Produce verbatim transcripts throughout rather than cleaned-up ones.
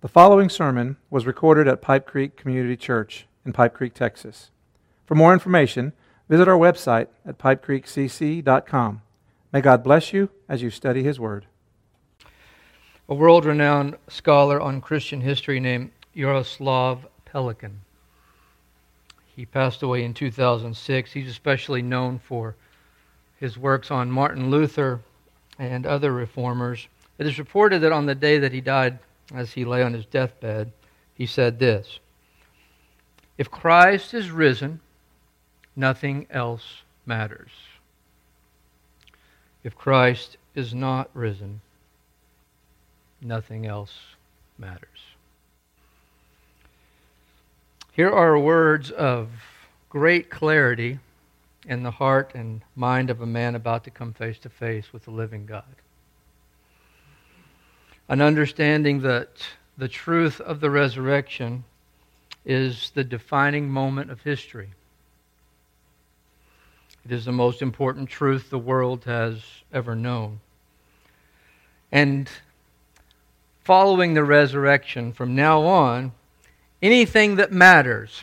The following sermon was recorded at Pipe Creek Community Church in Pipe Creek, Texas. For more information, visit our website at pipe creek c c dot com. May God bless you as you study His Word. A world-renowned scholar on Christian history named Yaroslav Pelikan. He passed away in two thousand six. He's especially known for his works on Martin Luther and other reformers. It is reported that on the day that he died, as he lay on his deathbed, he said this: "If Christ is risen, nothing else matters. If Christ is not risen, nothing else matters." Here are words of great clarity in the heart and mind of a man about to come face to face with the living God. An understanding that the truth of the resurrection is the defining moment of history. It is the most important truth the world has ever known. And following the resurrection, from now on, anything that matters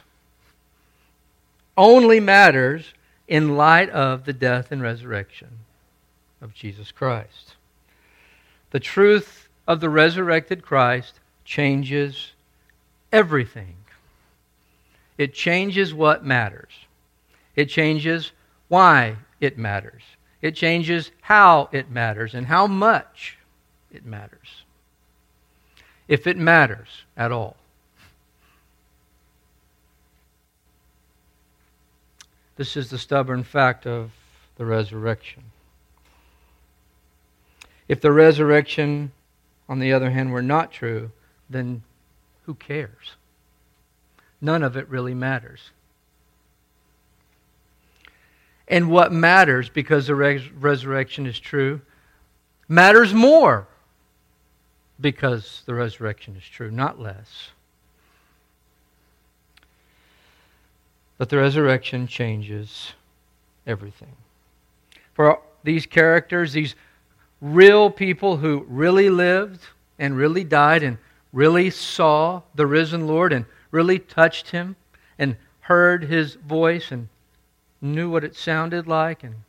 only matters in light of the death and resurrection of Jesus Christ. The truth of the resurrected Christ changes everything. It changes what matters. It changes why it matters. It changes how it matters and how much it matters. If it matters at all. This is the stubborn fact of the resurrection. If the resurrection, on the other hand, were not true, then who cares? None of it really matters. And what matters, because the res- resurrection is true, matters more because the resurrection is true, not less. But the resurrection changes everything. For these characters, these real people who really lived and really died and really saw the risen Lord and really touched Him and heard His voice and knew what it sounded like and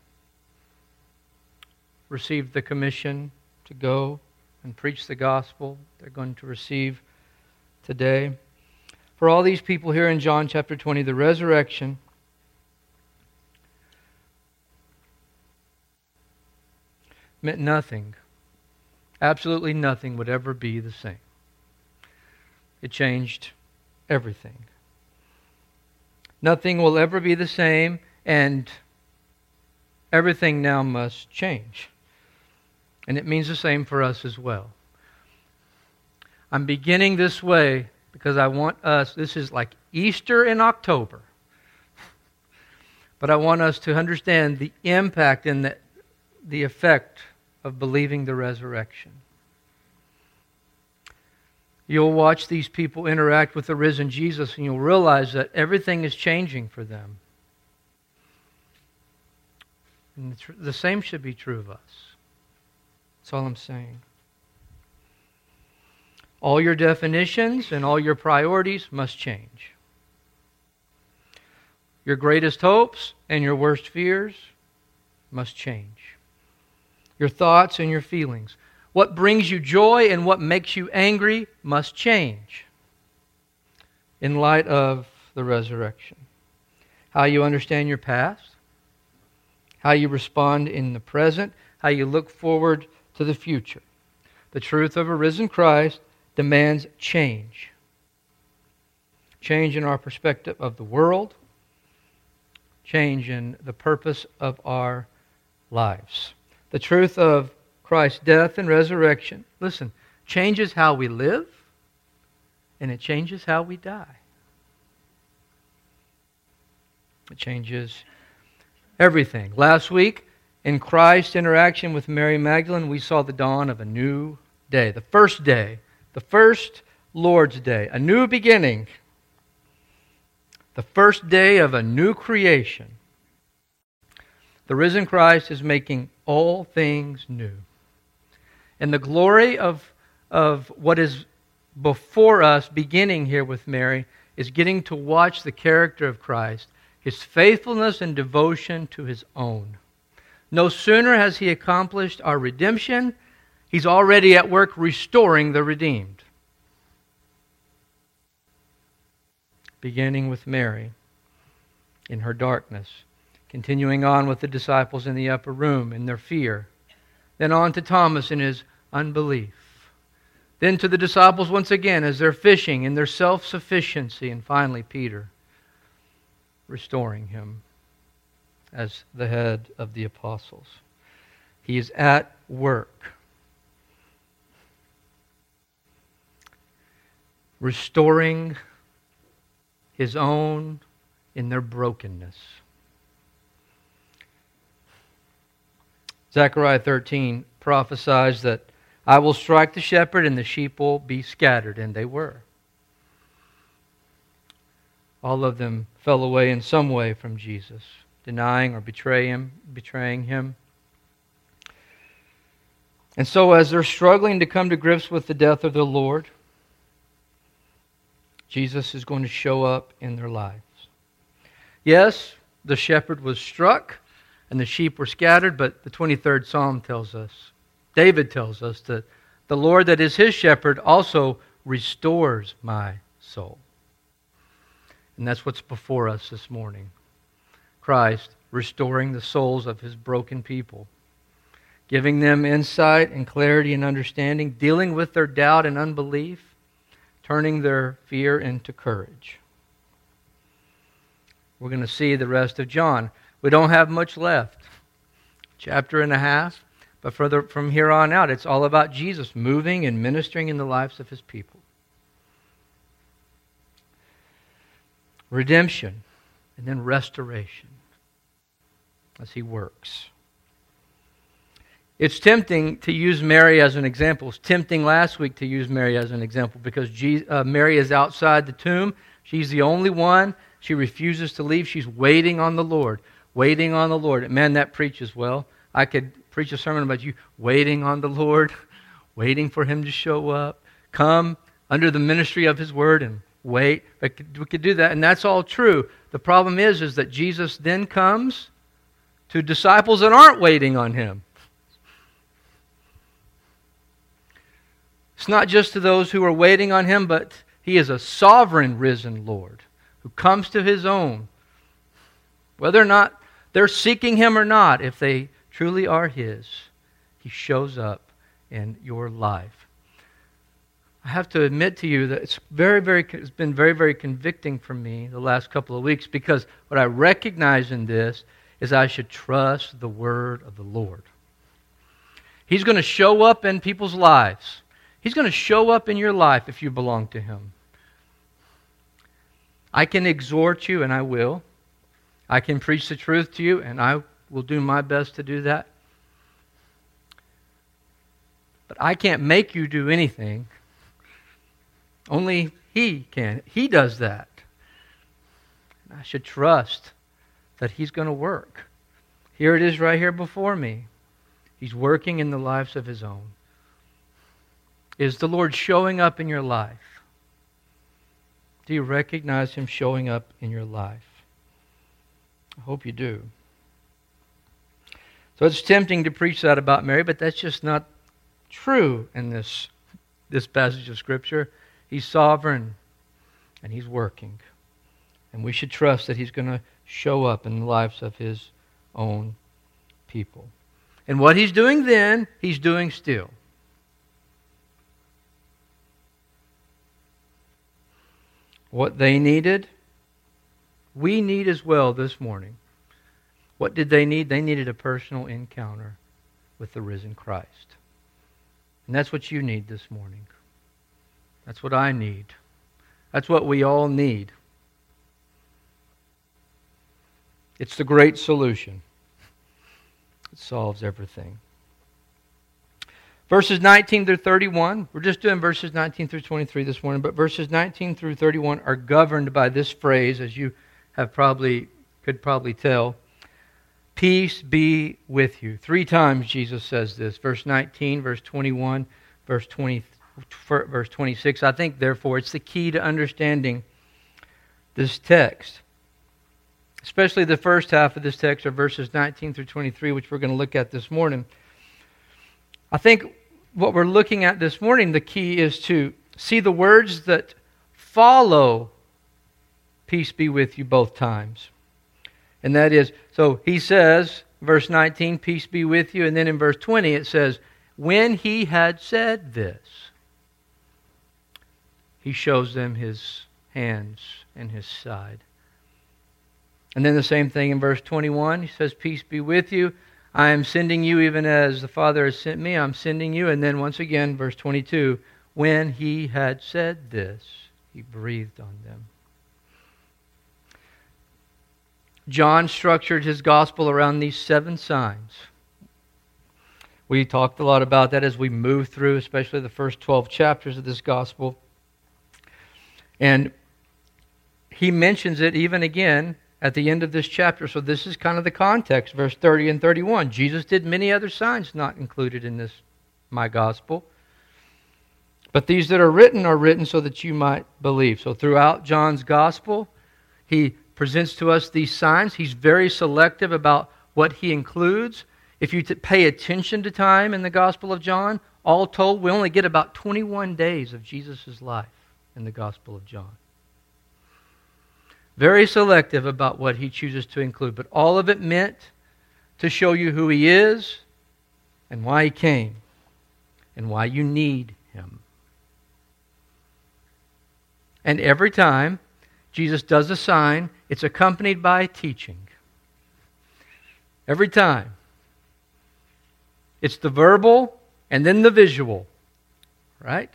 received the commission to go and preach the gospel they're going to receive today. For all these people here in John chapter twenty, the resurrection meant nothing. Absolutely nothing would ever be the same. It changed everything. Nothing will ever be the same, and everything now must change. And it means the same for us as well. I'm beginning this way because I want us, this is like Easter in October, but I want us to understand the impact and the, the effect of believing the resurrection. You'll watch these people interact with the risen Jesus and you'll realize that everything is changing for them. And the, tr- the same should be true of us. That's all I'm saying. All your definitions and all your priorities must change. Your greatest hopes and your worst fears must change. Your thoughts and your feelings. What brings you joy and what makes you angry must change in light of the resurrection. How you understand your past, how you respond in the present, how you look forward to the future. The truth of a risen Christ demands change. Change in our perspective of the world, change in the purpose of our lives. The truth of Christ's death and resurrection, listen, changes how we live and it changes how we die. It changes everything. Last week, in Christ's interaction with Mary Magdalene, we saw the dawn of a new day. The first day, the first Lord's Day, a new beginning. The first day of a new creation. The risen Christ is making all things new. And the glory of, of what is before us, beginning here with Mary, is getting to watch the character of Christ, His faithfulness and devotion to His own. No sooner has He accomplished our redemption, He's already at work restoring the redeemed. Beginning with Mary in her darkness, continuing on with the disciples in the upper room in their fear, then on to Thomas in his unbelief, then to the disciples once again as they're fishing in their self-sufficiency, and finally Peter restoring him as the head of the apostles. He is at work, restoring His own in their brokenness. Zechariah thirteen prophesies that I will strike the shepherd and the sheep will be scattered, and they were. All of them fell away in some way from Jesus, denying or betray him, betraying Him. And so as they're struggling to come to grips with the death of their Lord, Jesus is going to show up in their lives. Yes, the shepherd was struck and the sheep were scattered, but the twenty-third Psalm tells us, David tells us that the Lord that is His shepherd also restores my soul. And that's what's before us this morning. Christ restoring the souls of His broken people, giving them insight and clarity and understanding, dealing with their doubt and unbelief, turning their fear into courage. We're going to see the rest of John. We don't have much left. Chapter and a half. But further from here on out, it's all about Jesus moving and ministering in the lives of His people. Redemption and then restoration as He works. It's tempting to use Mary as an example. It's tempting last week to use Mary as an example because Jesus, uh, Mary is outside the tomb. She's the only one. She refuses to leave. She's waiting on the Lord. Waiting on the Lord. Man, that preaches well. I could preach a sermon about you waiting on the Lord, waiting for Him to show up. Come under the ministry of His word and wait. We could do that, and that's all true. The problem is, is that Jesus then comes to disciples that aren't waiting on Him. It's not just to those who are waiting on Him, but He is a sovereign risen Lord who comes to His own. Whether or not they're seeking Him or not, if they truly are His, He shows up in your life. I have to admit to you that it's very, very, it's been very, very convicting for me the last couple of weeks, because what I recognize in this is I should trust the word of the Lord. He's going to show up in people's lives. He's going to show up in your life if you belong to Him. I can exhort you, and I will. I can preach the truth to you, and I will do my best to do that. But I can't make you do anything. Only He can. He does that. And I should trust that He's going to work. Here it is right here before me. He's working in the lives of His own. Is the Lord showing up in your life? Do you recognize Him showing up in your life? I hope you do. So it's tempting to preach that about Mary, but that's just not true in this, this passage of Scripture. He's sovereign, and He's working. And we should trust that He's going to show up in the lives of His own people. And what He's doing then, He's doing still. What they needed, we need as well this morning. What did they need? They needed a personal encounter with the risen Christ. And that's what you need this morning. That's what I need. That's what we all need. It's the great solution. It solves everything. Verses nineteen through thirty-one, we're just doing verses nineteen through twenty-three this morning, but verses nineteen through thirty-one are governed by this phrase, as you have probably could probably tell. Peace be with you. Three times Jesus says this. Verse nineteen, verse twenty-one, verse twenty, verse twenty-six. I think, therefore, it's the key to understanding this text. Especially the first half of this text, or verses nineteen through twenty-three, which we're going to look at this morning. I think what we're looking at this morning, the key is to see the words that follow peace be with you both times. And that is, so he says, verse nineteen, peace be with you. And then in verse twenty it says, when he had said this, he shows them his hands and his side. And then the same thing in verse twenty-one. He says, peace be with you. I am sending you even as the Father has sent me. I'm sending you. And then once again, verse twenty-two, when he had said this, he breathed on them. John structured his gospel around these seven signs. We talked a lot about that as we move through, especially the first twelve chapters of this gospel. And he mentions it even again at the end of this chapter. So this is kind of the context, verse thirty and thirty-one. Jesus did many other signs not included in this, my gospel. But these that are written are written so that you might believe. So throughout John's gospel, he presents to us these signs. He's very selective about what he includes. If you t- pay attention to time in the Gospel of John, all told, we only get about twenty-one days of Jesus' life in the Gospel of John. Very selective about what he chooses to include, but all of it meant to show you who he is and why he came and why you need him. And every time Jesus does a sign, it's accompanied by teaching. Every time. It's the verbal and then the visual. Right?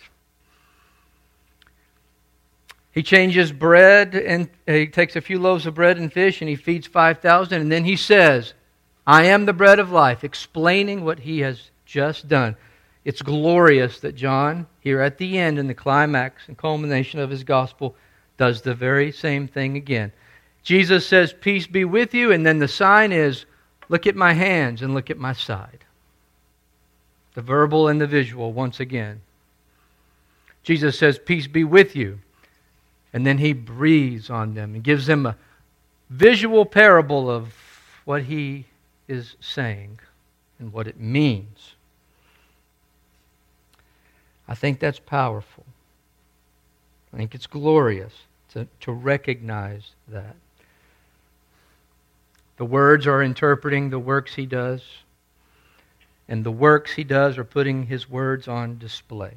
He changes bread and he takes a few loaves of bread and fish and he feeds five thousand. And then he says, I am the bread of life, explaining what he has just done. It's glorious that John, here at the end in the climax and culmination of his gospel, does the very same thing again. Jesus says, peace be with you, and then the sign is, look at my hands and look at my side. The verbal and the visual once again. Jesus says, peace be with you, and then he breathes on them and gives them a visual parable of what he is saying and what it means. I think that's powerful. I think it's glorious to, to recognize that. The words are interpreting the works he does, and the works he does are putting his words on display.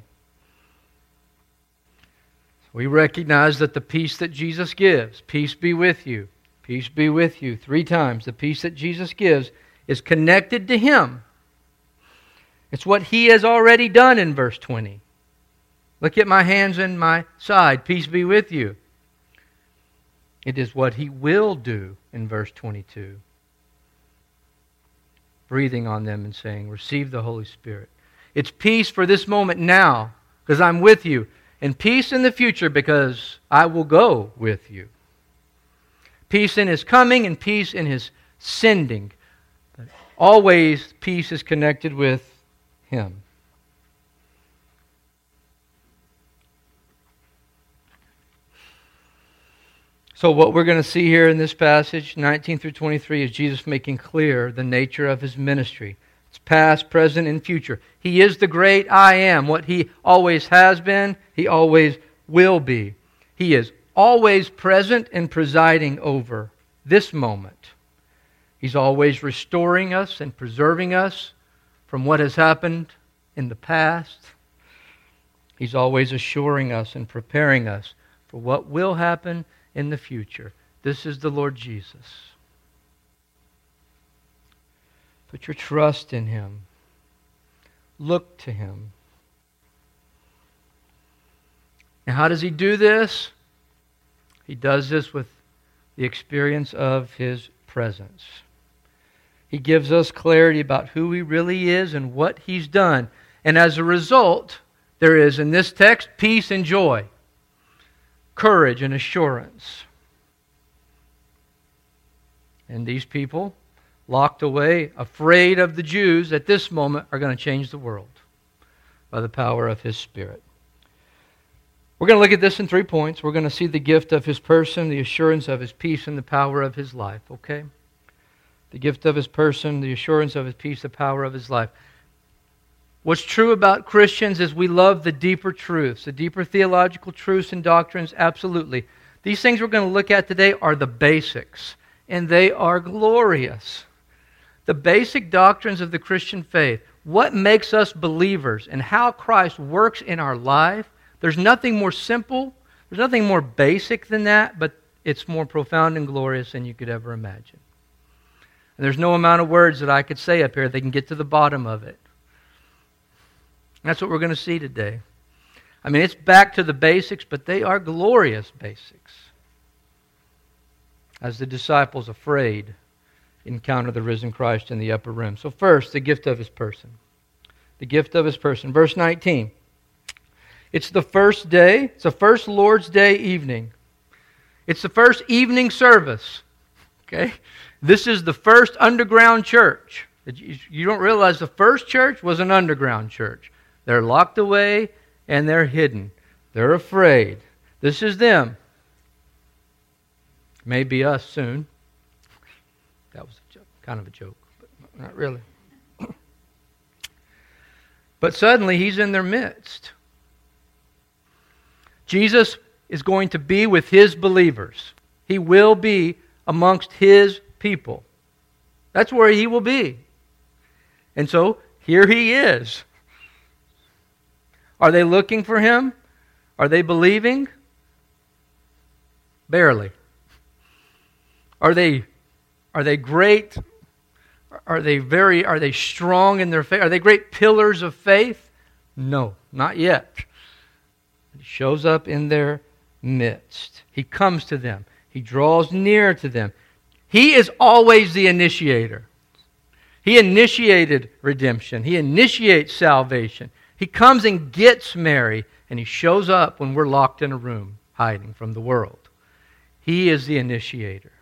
We recognize that the peace that Jesus gives, peace be with you, peace be with you, three times, the peace that Jesus gives is connected to him. It's what he has already done in verse twenty. Look at my hands and my side, peace be with you. It is what he will do in verse twenty-two. Breathing on them and saying, receive the Holy Spirit. It's peace for this moment now, because I'm with you. And peace in the future, because I will go with you. Peace in his coming and peace in his sending. But always peace is connected with him. So what we're going to see here in this passage, nineteen through twenty-three, is Jesus making clear the nature of his ministry. It's past, present, and future. He is the great I am. What he always has been, he always will be. He is always present and presiding over this moment. He's always restoring us and preserving us from what has happened in the past. He's always assuring us and preparing us for what will happen in the future. This is the Lord Jesus. Put your trust in him. Look to him. And how does he do this? He does this with the experience of his presence. He gives us clarity about who he really is and what he's done. And as a result, there is in this text peace and joy, courage and assurance. And these people, locked away, afraid of the Jews at this moment, are going to change the world by the power of his Spirit. We're going to look at this in three points. We're going to see the gift of His person, the assurance of His peace, and the power of His life, okay? The gift of His person, the assurance of His peace, the power of His life. What's true about Christians is we love the deeper truths, the deeper theological truths and doctrines, absolutely. These things we're going to look at today are the basics, and they are glorious. The basic doctrines of the Christian faith, what makes us believers, and how Christ works in our life. There's nothing more simple, there's nothing more basic than that, but it's more profound and glorious than you could ever imagine. And there's no amount of words that I could say up here that can get to the bottom of it. And that's what we're going to see today. I mean, it's back to the basics, but they are glorious basics. As the disciples, afraid, encounter the risen Christ in the upper room. So first, the gift of His person. The gift of His person. Verse nineteen. It's the first day, it's the first Lord's Day evening. It's the first evening service. Okay? This is the first underground church. You don't realize the first church was an underground church. They're locked away and they're hidden. They're afraid. This is them. Maybe us soon. That was a joke, kind of a joke, but not really. But suddenly He's in their midst. Jesus is going to be with His believers. He will be amongst His people. That's where He will be. And so, here He is. Are they looking for Him? Are they believing? Barely. Are they, are they great? Are they very, are they strong in their faith? Are they great pillars of faith? No, not yet. He shows up in their midst. He comes to them. He draws near to them. He is always the initiator. He initiated redemption. He initiates salvation. He comes and gets Mary, and He shows up when we're locked in a room, hiding from the world. He is the initiator.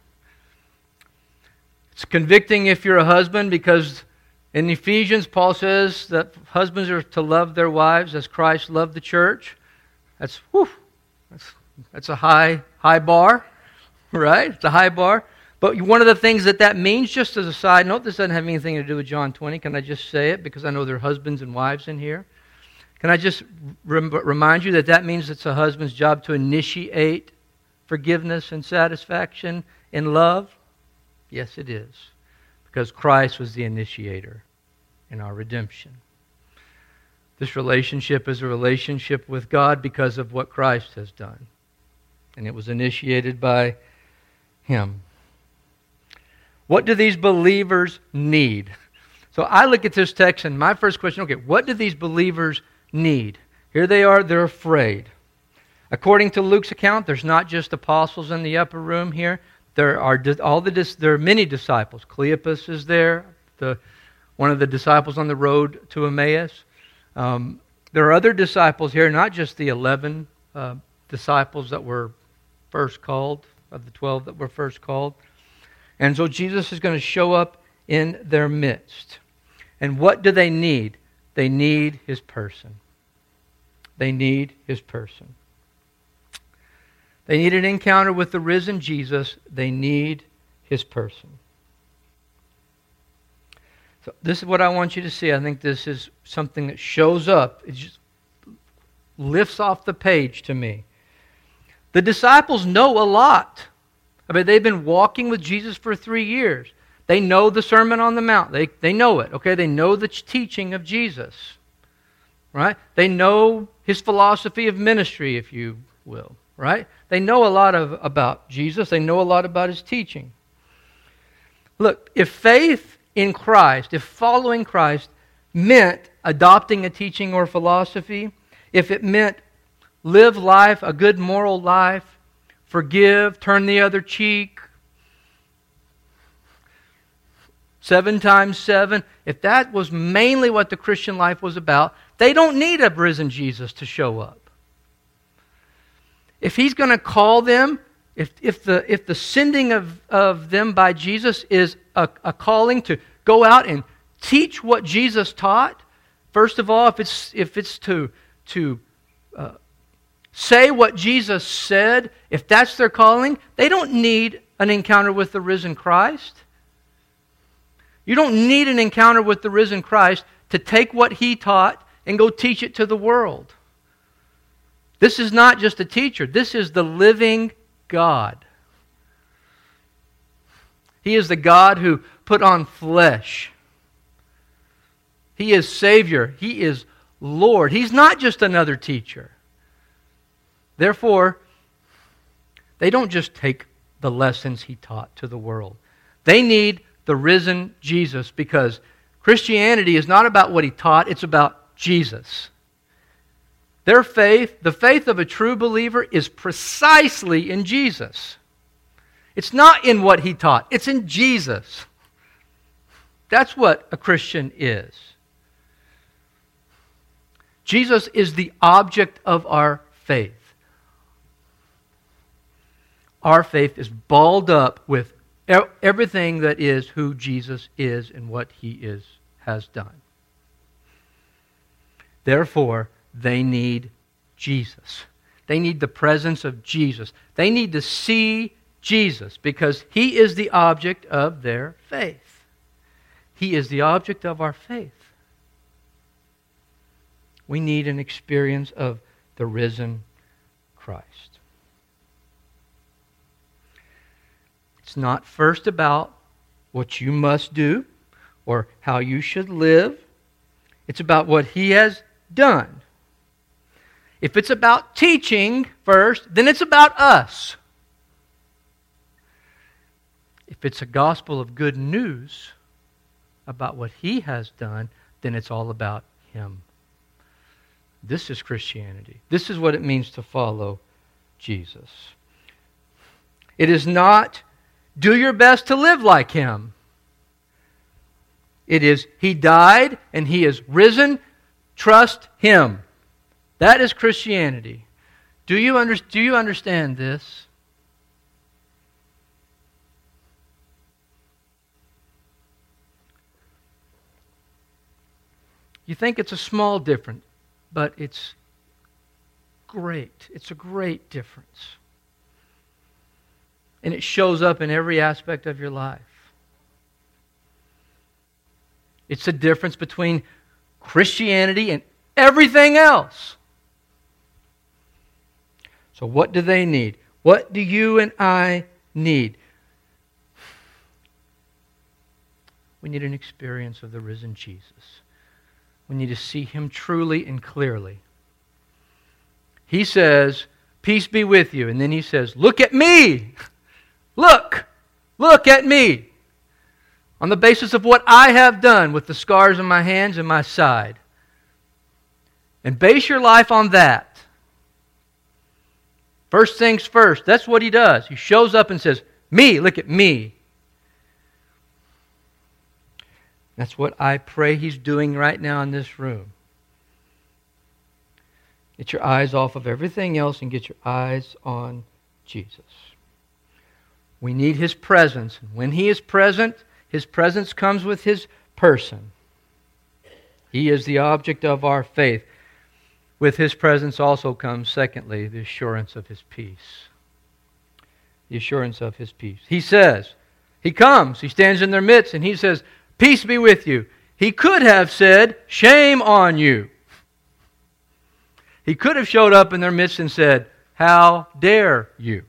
It's convicting if you're a husband, because in Ephesians, Paul says that husbands are to love their wives as Christ loved the church. That's, whew, that's, that's a high, high bar, right? It's a high bar. But one of the things that that means, just as a side note, this doesn't have anything to do with John twenty. Can I just say it? Because I know there are husbands and wives in here. Can I just rem- remind you that that means it's a husband's job to initiate forgiveness and satisfaction in love? Yes, it is. Because Christ was the initiator in our redemption. This relationship is a relationship with God because of what Christ has done. And it was initiated by Him. What do these believers need? So I look at this text and my first question, okay, what do these believers need? Here they are, they're afraid. According to Luke's account, there's not just apostles in the upper room here. There are all the there are many disciples. Cleopas is there, the one of the disciples on the road to Emmaus. Um, there are other disciples here, not just the eleven uh, disciples that were first called, of the twelve that were first called. And so Jesus is going to show up in their midst. And what do they need? They need His person. They need His person. They need an encounter with the risen Jesus. They need His person. So this is what I want you to see. I think this is something that shows up. It just lifts off the page to me. The disciples know a lot. I mean, they've been walking with Jesus for three years. They know the Sermon on the Mount. They, they know it, okay? They know the teaching of Jesus, right? They know His philosophy of ministry, if you will, right? They know a lot of, about Jesus. They know a lot about His teaching. Look, if faith in Christ, if following Christ meant adopting a teaching or philosophy, if it meant live life, a good moral life, forgive, turn the other cheek, seven times seven, if that was mainly what the Christian life was about, they don't need a risen Jesus to show up. If He's going to call them, if, if, the, if the sending of, of them by Jesus is a, a calling to go out and teach what Jesus taught, first of all, if it's, if it's to, to uh, say what Jesus said, if that's their calling, they don't need an encounter with the risen Christ. You don't need an encounter with the risen Christ to take what He taught and go teach it to the world. This is not just a teacher. This is the living God. He is the God who put on flesh. He is Savior. He is Lord. He's not just another teacher. Therefore, they don't just take the lessons He taught to the world. They need the risen Jesus, because Christianity is not about what He taught, it's about Jesus. Their faith, the faith of a true believer, is precisely in Jesus. It's not in what He taught, it's in Jesus. That's what a Christian is. Jesus is the object of our faith. Our faith is balled up with everything that is who Jesus is and what He is has done. Therefore, they need Jesus. They need the presence of Jesus. They need to see Jesus because He is the object of their faith. He is the object of our faith. We need an experience of the risen Christ. It's not first about what you must do or how you should live. It's about what He has done. If it's about teaching first, then it's about us. If it's a gospel of good news about what He has done, then it's all about Him. This is Christianity. This is what it means to follow Jesus. It is not do your best to live like Him. It is He died and He is risen. Trust Him. That is Christianity. Do you, under, do you understand this? You think it's a small difference, but it's great. It's a great difference. And it shows up in every aspect of your life. It's the difference between Christianity and everything else. So what do they need? What do you and I need? We need an experience of the risen Jesus. We need to see Him truly and clearly. He says, peace be with you. And then He says, look at me. Look. Look at me. On the basis of what I have done with the scars on my hands and my side. And base your life on that. First things first. That's what He does. He shows up and says, me, look at me. That's what I pray He's doing right now in this room. Get your eyes off of everything else and get your eyes on Jesus. We need His presence. When He is present, His presence comes with His person. He is the object of our faith. With His presence also comes, secondly, the assurance of His peace. The assurance of His peace. He says, He comes, He stands in their midst, and He says, peace be with you. He could have said, shame on you. He could have showed up in their midst and said, how dare you?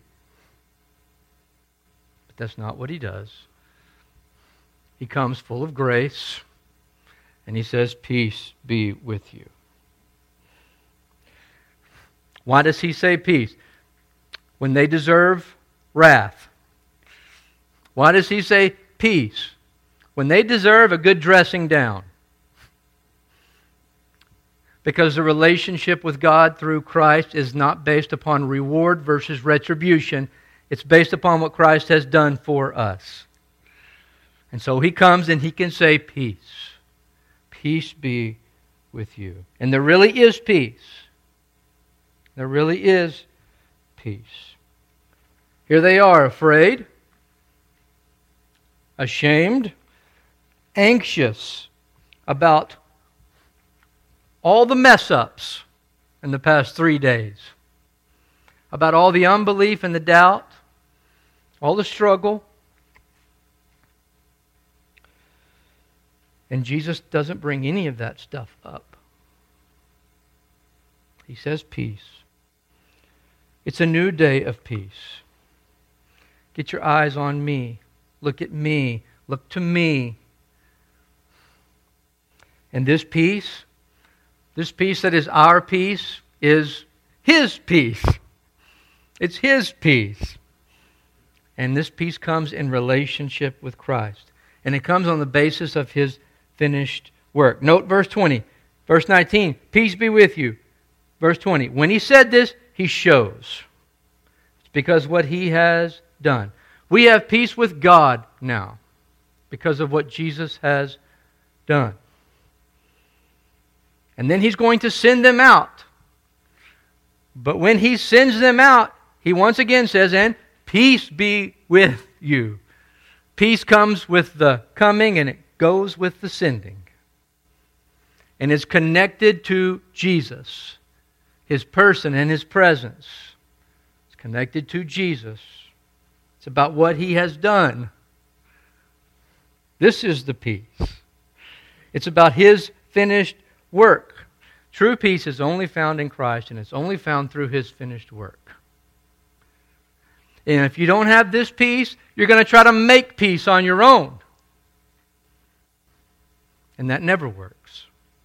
But that's not what He does. He comes full of grace, and He says, peace be with you. Why does He say peace? When they deserve wrath. Why does He say peace? When they deserve a good dressing down. Because the relationship with God through Christ is not based upon reward versus retribution. It's based upon what Christ has done for us. And so He comes and He can say peace. Peace be with you. And there really is peace. There really is peace. Here they are, afraid, ashamed, anxious about all the mess-ups in the past three days. about all the unbelief and the doubt, all the struggle. And Jesus doesn't bring any of that stuff up. He says peace. It's a new day of peace. Get your eyes on me. Look at me. Look to me. And this peace, this peace that is our peace, is His peace. It's His peace. And this peace comes in relationship with Christ. And it comes on the basis of His finished work. Note verse twenty. Verse nineteen, peace be with you. Verse twenty, when He said this, He shows. It's because what He has done. We have peace with God now because of what Jesus has done. And then He's going to send them out. But when He sends them out, He once again says, and peace be with you. Peace comes with the coming and it goes with the sending. And is connected to Jesus, His person and His presence. It's connected to Jesus. It's about what He has done. This is the peace. It's about His finished work. True peace is only found in Christ, and it's only found through His finished work. And if you don't have this peace, you're going to try to make peace on your own. And that never works.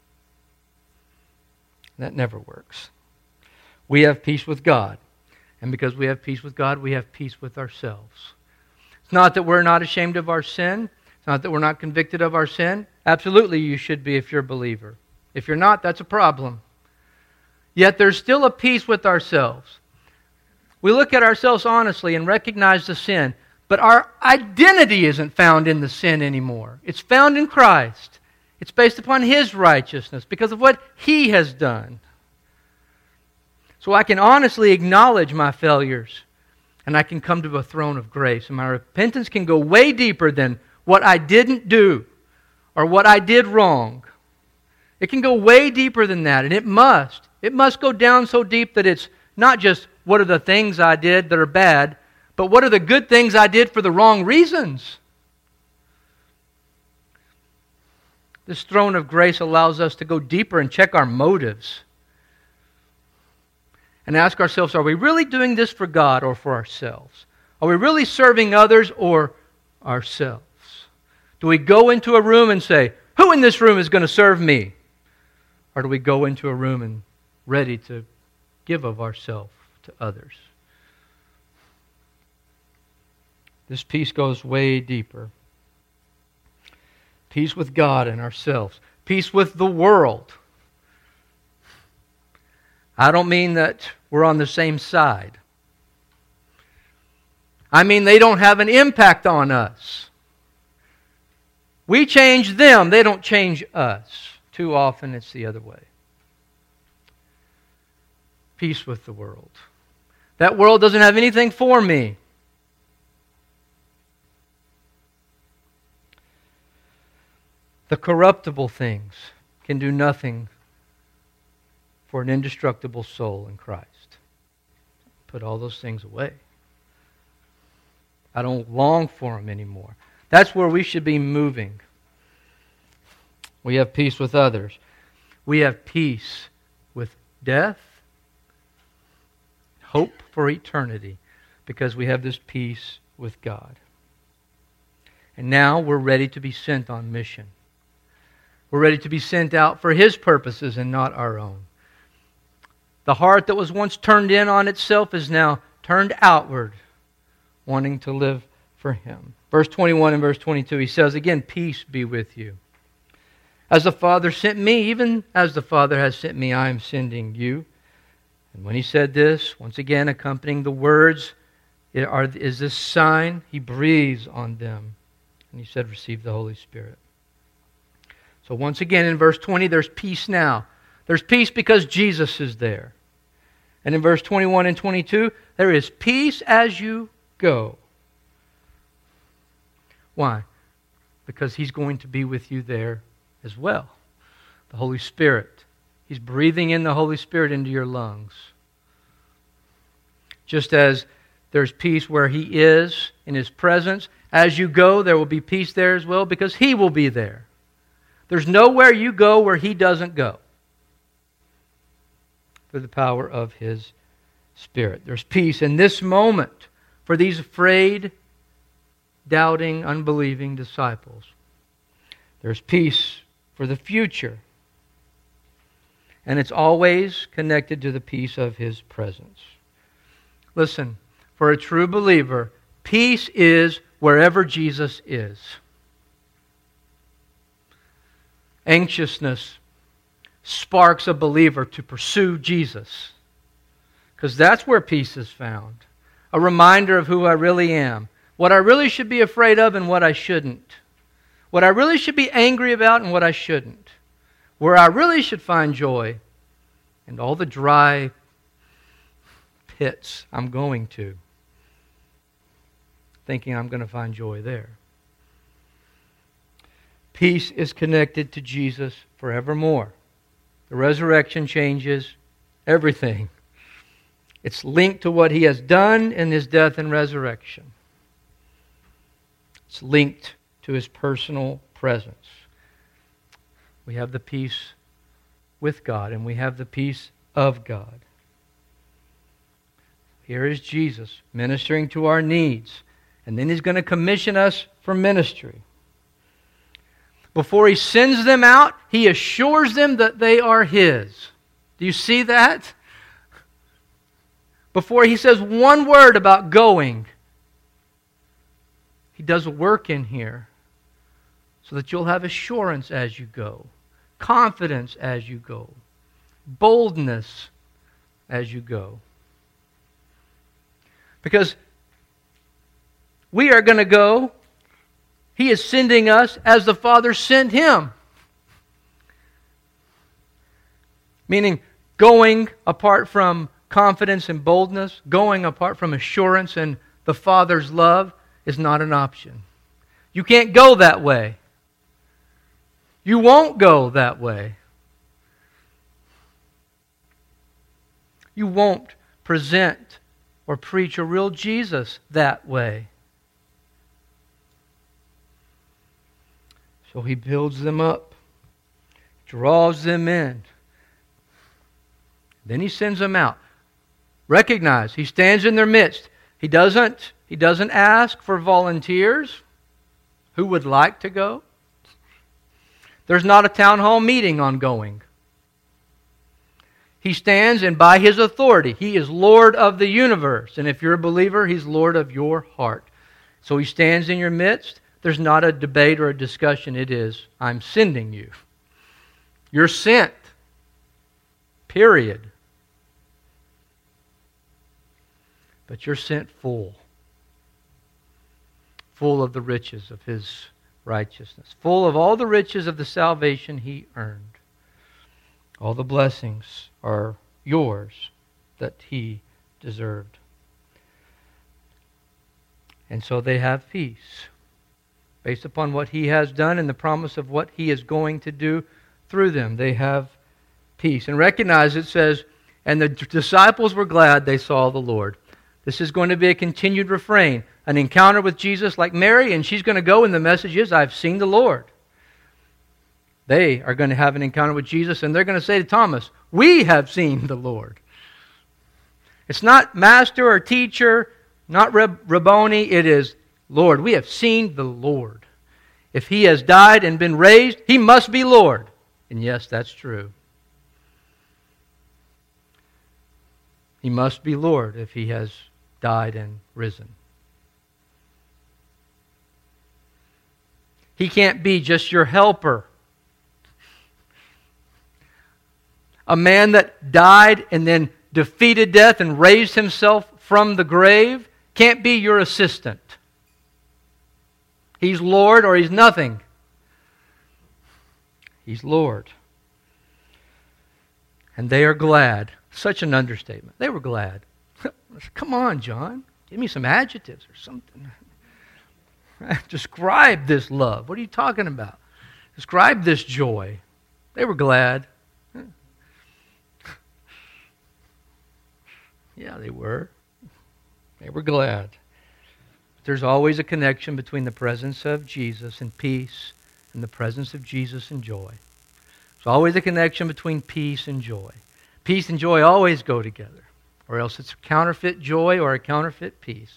That never works. We have peace with God. And because we have peace with God, we have peace with ourselves. It's not that we're not ashamed of our sin. It's not that we're not convicted of our sin. Absolutely you should be if you're a believer. If you're not, that's a problem. Yet there's still a peace with ourselves. We look at ourselves honestly and recognize the sin, but our identity isn't found in the sin anymore. It's found in Christ. It's based upon His righteousness because of what He has done. So I can honestly acknowledge my failures and I can come to a throne of grace. And my repentance can go way deeper than what I didn't do or what I did wrong. It can go way deeper than that, and it must. It must go down so deep that it's not just what are the things I did that are bad, but what are the good things I did for the wrong reasons. This throne of grace allows us to go deeper and check our motives. And ask ourselves, are we really doing this for God or for ourselves? Are we really serving others or ourselves? Do we go into a room and say, who in this room is going to serve me? Or do we go into a room and ready to give of ourselves to others? This peace goes way deeper. Peace with God and ourselves. Peace with the world. I don't mean that we're on the same side. I mean they don't have an impact on us. We change them, they don't change us. Too often it's the other way. Peace with the world. That world doesn't have anything for me. The corruptible things can do nothing for an indestructible soul in Christ. Put all those things away. I don't long for them anymore. That's where we should be moving. We have peace with others. We have peace with death, hope for eternity, because we have this peace with God. And now we're ready to be sent on mission. We're ready to be sent out for His purposes and not our own. The heart that was once turned in on itself is now turned outward, wanting to live for Him. Verse twenty-one and verse twenty-two, he says again, peace be with you. As the Father sent me, even as the Father has sent me, I am sending you. And when he said this, once again accompanying the words, is this sign, he breathes on them. And he said, receive the Holy Spirit. So once again in verse twenty, there's peace now. There's peace because Jesus is there. And in verse twenty-one and twenty-two, there is peace as you go. Why? Because He's going to be with you there as well. The Holy Spirit. He's breathing in the Holy Spirit into your lungs. Just as there's peace where He is in His presence, as you go, there will be peace there as well because He will be there. There's nowhere you go where He doesn't go through the power of His Spirit. There's peace in this moment for these afraid, doubting, unbelieving disciples. There's peace for the future. And it's always connected to the peace of His presence. Listen, for a true believer, peace is wherever Jesus is. Anxiousness sparks a believer to pursue Jesus, because that's where peace is found. A reminder of who I really am, what I really should be afraid of and what I shouldn't, what I really should be angry about and what I shouldn't, where I really should find joy, and all the dry pits I'm going to, thinking I'm going to find joy there. Peace is connected to Jesus forevermore. The resurrection changes everything. It's linked to what He has done in His death and resurrection. It's linked to His personal presence. We have the peace with God, and we have the peace of God. Here is Jesus ministering to our needs, and then He's going to commission us for ministry. Before He sends them out, He assures them that they are His. Do you see that? Before He says one word about going, He does a work in here so that you'll have assurance as you go, confidence as you go, boldness as you go. Because we are going to go. He is sending us as the Father sent Him. Meaning, going apart from confidence and boldness, going apart from assurance and the Father's love is not an option. You can't go that way. You won't go that way. You won't present or preach a real Jesus that way. So He builds them up, draws them in. Then He sends them out. Recognize, He stands in their midst. He doesn't, he doesn't ask for volunteers who would like to go. There's not a town hall meeting on going. He stands, and by His authority, He is Lord of the universe. And if you're a believer, He's Lord of your heart. So He stands in your midst. There's not a debate or a discussion. It is, I'm sending you. You're sent. Period. But you're sent full. Full of the riches of His righteousness. Full of all the riches of the salvation He earned. All the blessings are yours that He deserved. And so they have peace based upon what He has done and the promise of what He is going to do through them. They have peace. And recognize it says, and the disciples were glad they saw the Lord. This is going to be a continued refrain. An encounter with Jesus like Mary, and she's going to go, and the message is, I've seen the Lord. They are going to have an encounter with Jesus, and they're going to say to Thomas, we have seen the Lord. It's not master or teacher, not Rabboni, it is Lord. We have seen the Lord. If He has died and been raised, He must be Lord. And yes, that's true. He must be Lord if He has died and risen. He can't be just your helper. A man that died and then defeated death and raised Himself from the grave can't be your assistant. He's Lord or He's nothing. He's Lord. And they are glad. Such an understatement. They were glad. Come on, John. Give me some adjectives or something. Describe this love. What are you talking about? Describe this joy. They were glad. Yeah, they were. They were glad. There's always a connection between the presence of Jesus and peace and the presence of Jesus and joy. There's always a connection between peace and joy. Peace and joy always go together, or else it's a counterfeit joy or a counterfeit peace.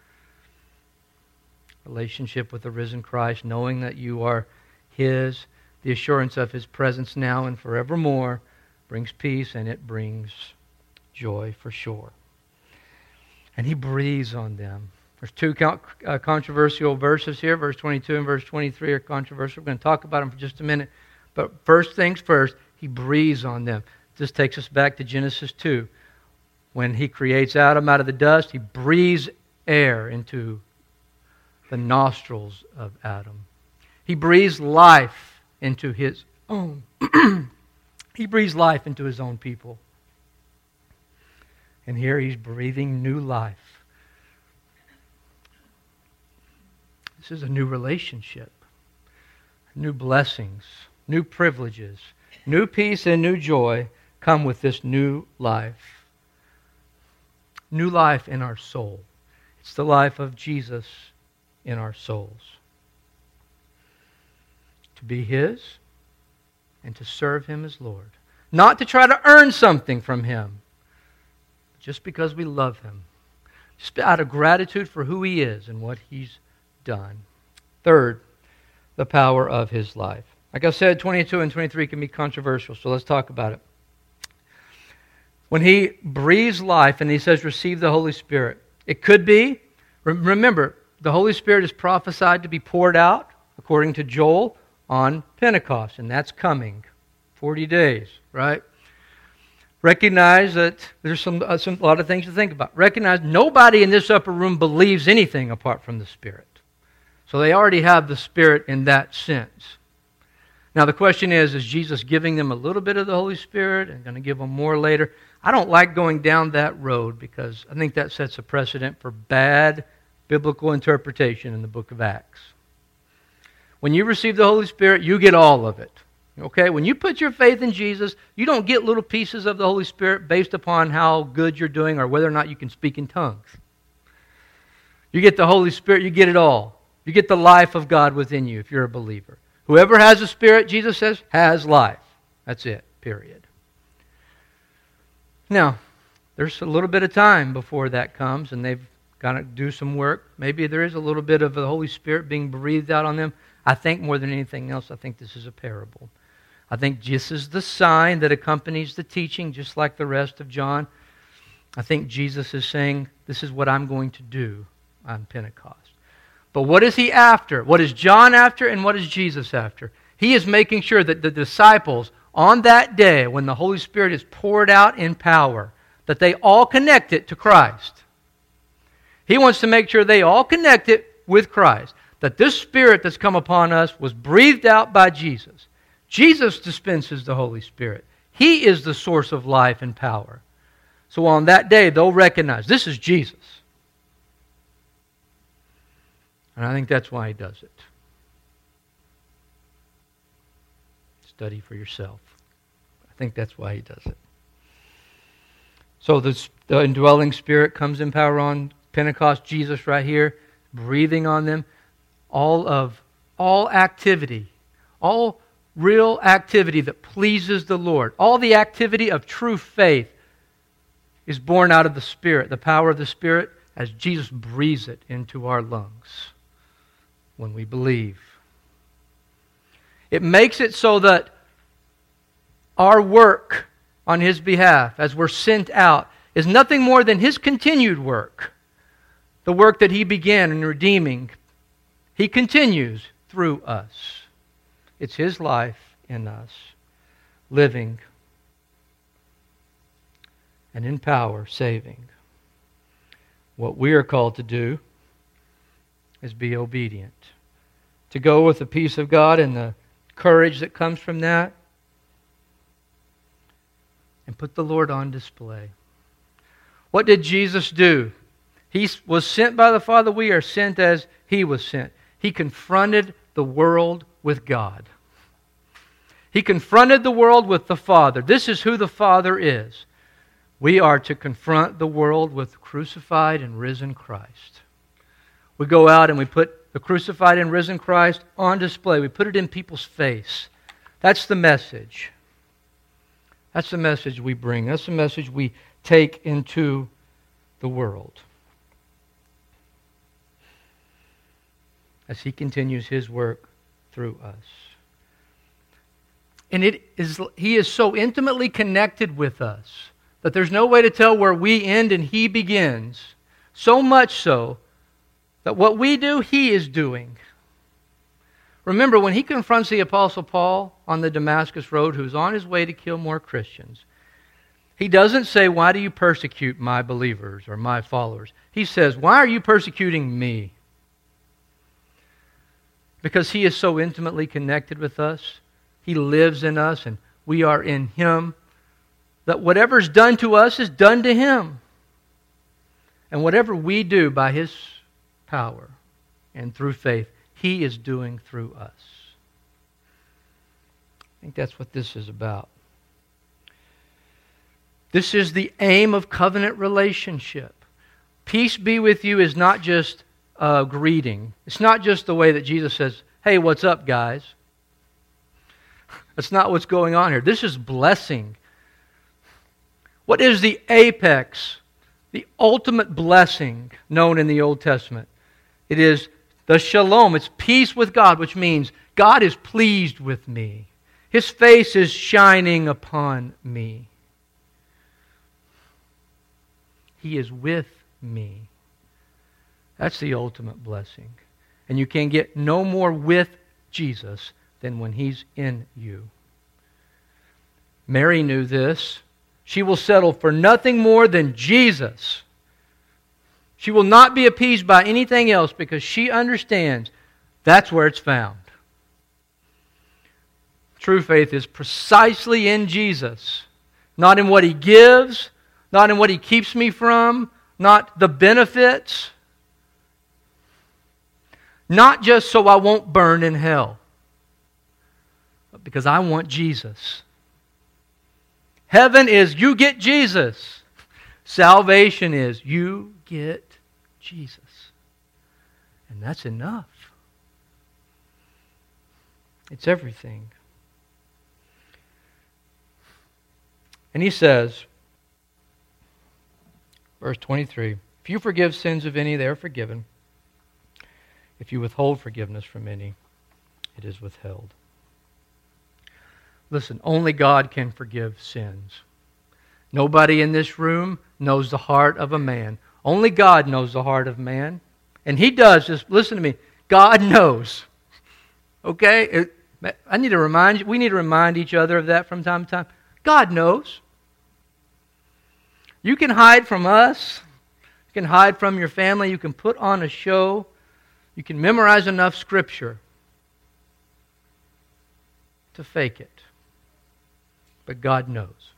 Relationship with the risen Christ, knowing that you are His, the assurance of His presence now and forevermore, brings peace and it brings joy for sure. And He breathes on them. There's two uh, controversial verses here. Verse twenty-two and verse twenty-three are controversial. We're going to talk about them for just a minute. But first things first, He breathes on them. This takes us back to Genesis two. When He creates Adam out of the dust, He breathes air into the nostrils of Adam. He breathes life into His own. He breathes life into His own people. And here He's breathing new life. This is a new relationship, new blessings, new privileges, new peace and new joy come with this new life. New life in our soul. It's the life of Jesus in our souls. To be His and to serve Him as Lord. Not to try to earn something from Him, just because we love Him. Just out of gratitude for who He is and what He's done. Third, the power of His life. Like I said, twenty-two and twenty-three can be controversial, so let's talk about it. When He breathes life and He says, receive the Holy Spirit, it could be, remember, the Holy Spirit is prophesied to be poured out, according to Joel, on Pentecost, and that's coming. forty days, right? Recognize that there's some, uh, some a lot of things to think about. Recognize nobody in this upper room believes anything apart from the Spirit. So they already have the Spirit in that sense. Now the question is, is Jesus giving them a little bit of the Holy Spirit and going to give them more later? I don't like going down that road because I think that sets a precedent for bad biblical interpretation in the book of Acts. When you receive the Holy Spirit, you get all of it. Okay? When you put your faith in Jesus, you don't get little pieces of the Holy Spirit based upon how good you're doing or whether or not you can speak in tongues. You get the Holy Spirit, you get it all. You get the life of God within you if you're a believer. Whoever has the Spirit, Jesus says, has life. That's it, period. Now, there's a little bit of time before that comes and they've got to do some work. Maybe there is a little bit of the Holy Spirit being breathed out on them. I think more than anything else, I think this is a parable. I think this is the sign that accompanies the teaching, just like the rest of John. I think Jesus is saying, this is what I'm going to do on Pentecost. But what is He after? What is John after and what is Jesus after? He is making sure that the disciples, on that day when the Holy Spirit is poured out in power, that they all connect it to Christ. He wants to make sure they all connect it with Christ. That this Spirit that's come upon us was breathed out by Jesus. Jesus dispenses the Holy Spirit. He is the source of life and power. So on that day, they'll recognize this is Jesus. And I think that's why He does it. Study for yourself. I think that's why He does it. So the, the indwelling Spirit comes in power on Pentecost, Jesus right here, breathing on them. All of, all activity, all real activity that pleases the Lord, all the activity of true faith is born out of the Spirit, the power of the Spirit, as Jesus breathes it into our lungs when we believe. It makes it so that our work on His behalf, as we're sent out, is nothing more than His continued work. The work that He began in redeeming, He continues through us. It's His life in us, living and in power, saving. What we are called to do is be obedient. To go with the peace of God and the courage that comes from that, and put the Lord on display. What did Jesus do? He was sent by the Father. We are sent as He was sent. He confronted the world with God. He confronted the world with the Father. This is who the Father is. We are to confront the world with crucified and risen Christ. We go out and we put the crucified and risen Christ on display. We put it in people's face. That's the message. That's the message we bring. That's the message we take into the world. As He continues His work through us. And it is, He is so intimately connected with us that there's no way to tell where we end and He begins. So much so that what we do, He is doing. Remember, when He confronts the Apostle Paul on the Damascus Road, who's on his way to kill more Christians, He doesn't say, "Why do you persecute my believers or my followers?" He says, "Why are you persecuting me?" Because He is so intimately connected with us. He lives in us and we are in Him. That whatever's done to us is done to Him. And whatever we do by His power and through faith, He is doing through us. I think that's what this is about. This is the aim of covenant relationship. Peace be with you is not just a greeting. It's not just the way that Jesus says, "Hey, what's up, guys?" That's not what's going on here. This is blessing. What is the apex, the ultimate blessing known in the Old Testament? It is the shalom. It's peace with God, which means God is pleased with me. His face is shining upon me. He is with me. That's the ultimate blessing. And you can get no more with Jesus than when He's in you. Mary knew this. She will settle for nothing more than Jesus. She will not be appeased by anything else because she understands that's where it's found. True faith is precisely in Jesus, not in what He gives, not in what He keeps me from, not the benefits, not just so I won't burn in hell, but because I want Jesus. Heaven is you get Jesus. Salvation is you get Jesus. And that's enough. It's everything. And He says, verse twenty-three, "If you forgive sins of any, they are forgiven. If you withhold forgiveness from any, it is withheld." Listen, only God can forgive sins. Nobody in this room knows the heart of a man. Only God knows the heart of man. And He does. Just listen to me. God knows. Okay? It, I need to remind you, we need to remind each other of that from time to time. God knows. You can hide from us. You can hide from your family. You can put on a show. You can memorize enough Scripture to fake it. But God knows.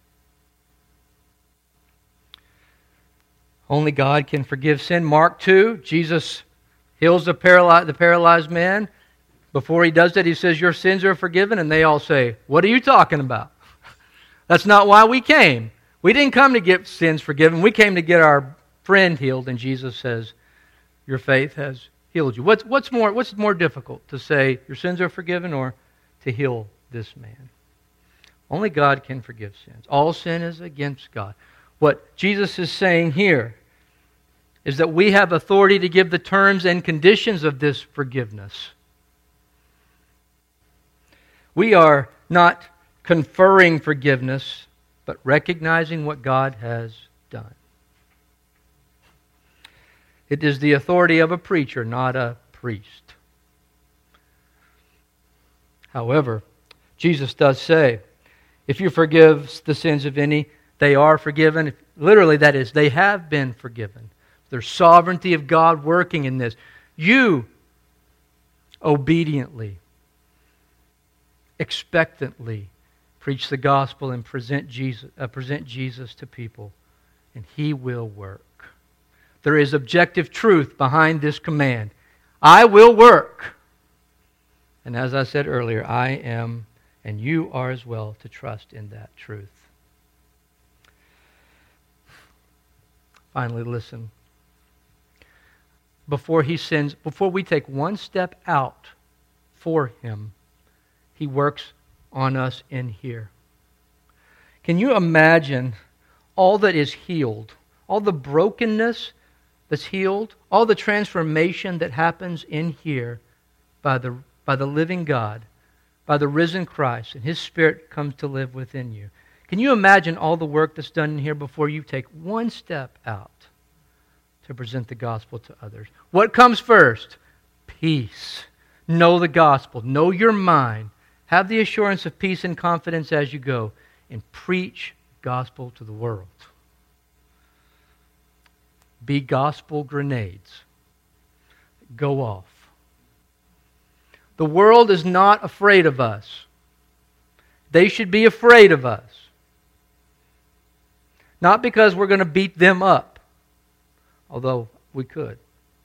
Only God can forgive sin. Mark two, Jesus heals the paralyzed, the paralyzed man. Before He does that, He says, "Your sins are forgiven." And they all say, "What are you talking about? That's not why we came. We didn't come to get sins forgiven. We came to get our friend healed." And Jesus says, "Your faith has healed you." What's, what's, more, what's more difficult, to say your sins are forgiven or to heal this man? Only God can forgive sins. All sin is against God. What Jesus is saying here is that we have authority to give the terms and conditions of this forgiveness. We are not conferring forgiveness, but recognizing what God has done. It is the authority of a preacher, not a priest. However, Jesus does say, if you forgive the sins of any, they are forgiven. Literally, that is, they have been forgiven. There's sovereignty of God working in this. You obediently, expectantly preach the gospel and present Jesus, uh, present Jesus to people, and He will work. There is objective truth behind this command. I will work. And as I said earlier, I am, and you are as well, to trust in that truth. finally listen. Before he sends, before we take one step out for him, he works on us in here. Can you imagine all that is healed, all the brokenness that's healed, all the transformation that happens in here by the, by the living God, by the risen Christ, and His Spirit comes to live within you? Can you imagine all the work that's done in here before you take one step out to present the gospel to others? What comes first? Peace. Know the gospel. Know your mind. Have the assurance of peace and confidence as you go, and preach gospel to the world. Be gospel grenades. Go off. The world is not afraid of us. They should be afraid of us. Not because we're going to beat them up, although we could.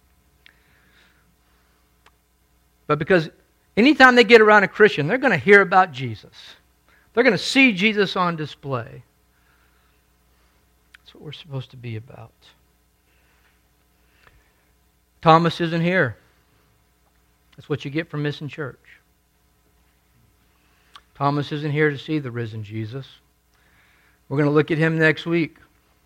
But because anytime they get around a Christian, they're going to hear about Jesus. They're going to see Jesus on display. That's what we're supposed to be about. Thomas isn't here. That's what you get from missing church. Thomas isn't here to see the risen Jesus. We're going to look at him next week.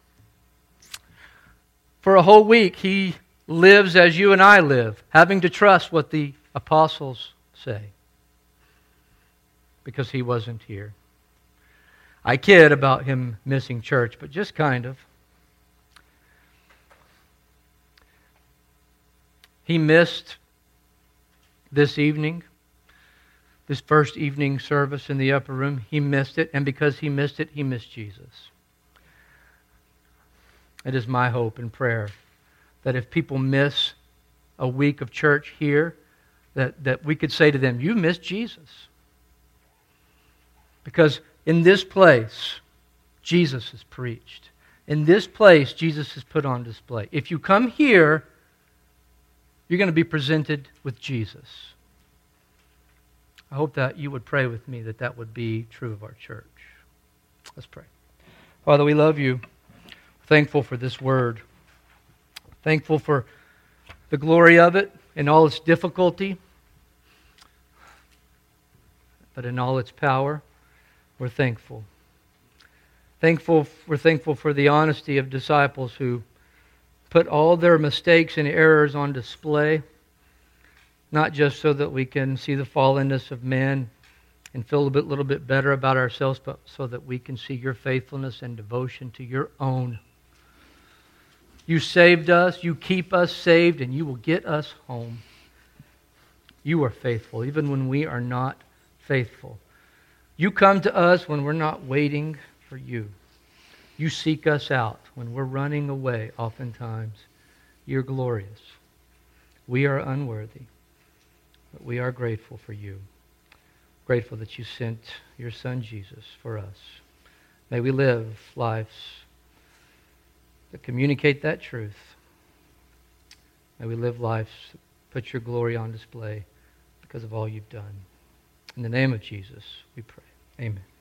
For a whole week, he lives as you and I live, having to trust what the apostles say, because he wasn't here. I kid about him missing church, but just kind of. He missed this evening, this first evening service in the upper room. He missed it, and because he missed it, he missed Jesus. It is my hope and prayer that if people miss a week of church here, that, that we could say to them, you missed Jesus. Because in this place, Jesus is preached. In this place, Jesus is put on display. If you come here, you're going to be presented with Jesus. I hope that you would pray with me that that would be true of our church. Let's pray. Father, we love you. Thankful for this word. Thankful for the glory of it in all its difficulty. But in all its power, we're thankful. Thankful, we're thankful for the honesty of disciples who put all their mistakes and errors on display, not just so that we can see the fallenness of men and feel a bit, little bit better about ourselves, but so that we can see your faithfulness and devotion to your own. You saved us, you keep us saved, and you will get us home. You are faithful, even when we are not faithful. You come to us when we're not waiting for you. You seek us out when we're running away oftentimes. You're glorious. We are unworthy, but we are grateful for you. Grateful that you sent your Son Jesus for us. May we live lives that communicate that truth. May we live lives that put your glory on display because of all you've done. In the name of Jesus, we pray. Amen.